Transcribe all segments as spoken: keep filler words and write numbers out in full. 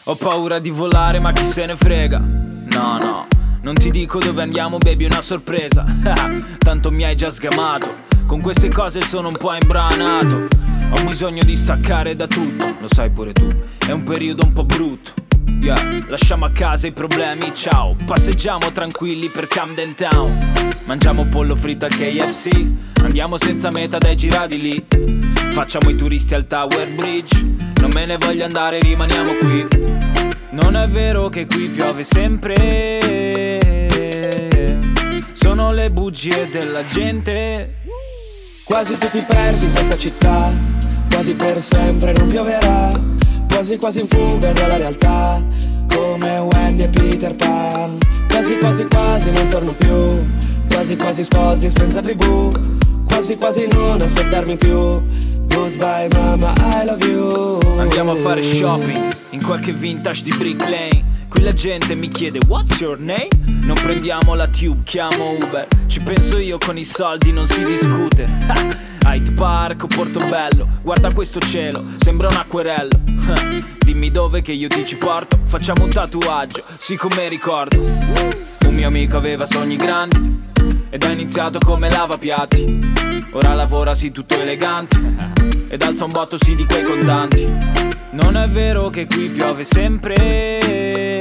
Ho paura di volare ma chi se ne frega. No no, non ti dico dove andiamo baby, una sorpresa. Tanto mi hai già sgamato. Con queste cose sono un po' imbranato. Ho bisogno di staccare da tutto, lo sai pure tu, è un periodo un po' brutto. Yeah, lasciamo a casa i problemi, ciao. Passeggiamo tranquilli per Camden Town. Mangiamo pollo fritto al K F C. Andiamo senza meta dai girati lì. Facciamo i turisti al Tower Bridge. Non me ne voglio andare, rimaniamo qui. Non è vero che qui piove sempre. Sono le bugie della gente. Quasi tutti persi in questa città, quasi per sempre non pioverà, quasi quasi in fuga dalla realtà, come Wendy e Peter Pan. Quasi quasi quasi non torno più, quasi quasi sposi senza tribù, quasi quasi non aspettarmi più. Goodbye mama, I love you. Andiamo a fare shopping in qualche vintage di Brick Lane. Qui la gente mi chiede what's your name? Non prendiamo la tube, chiamo Uber. Ci penso io, con i soldi non si discute. Hyde Park o Portobello, guarda questo cielo, sembra un acquerello. Dimmi dove che io ti ci porto, facciamo un tatuaggio, sì come ricordo. Un mio amico aveva sogni grandi ed ha iniziato come lavapiatti. Ora lavora sì tutto elegante ed alza un botto sì di quei contanti. Non è vero che qui piove sempre.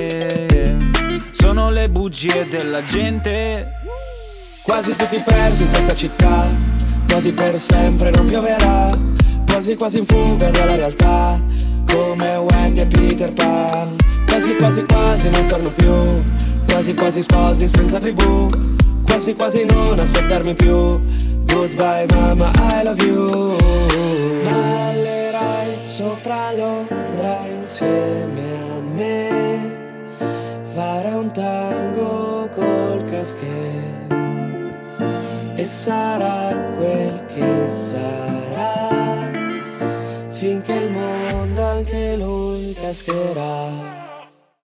Sono le bugie della gente. Quasi tutti persi in questa città, quasi per sempre non pioverà, quasi quasi in fuga dalla realtà, come Wendy e Peter Pan. Quasi quasi quasi non torno più, quasi quasi sposi senza tribù, quasi quasi non aspettarmi più. Goodbye mama, I love you. Ballerai sopra Londra insieme a me, farei un tango col caschetto e sarà quel che sarà, finché il mondo anche lui cascherà.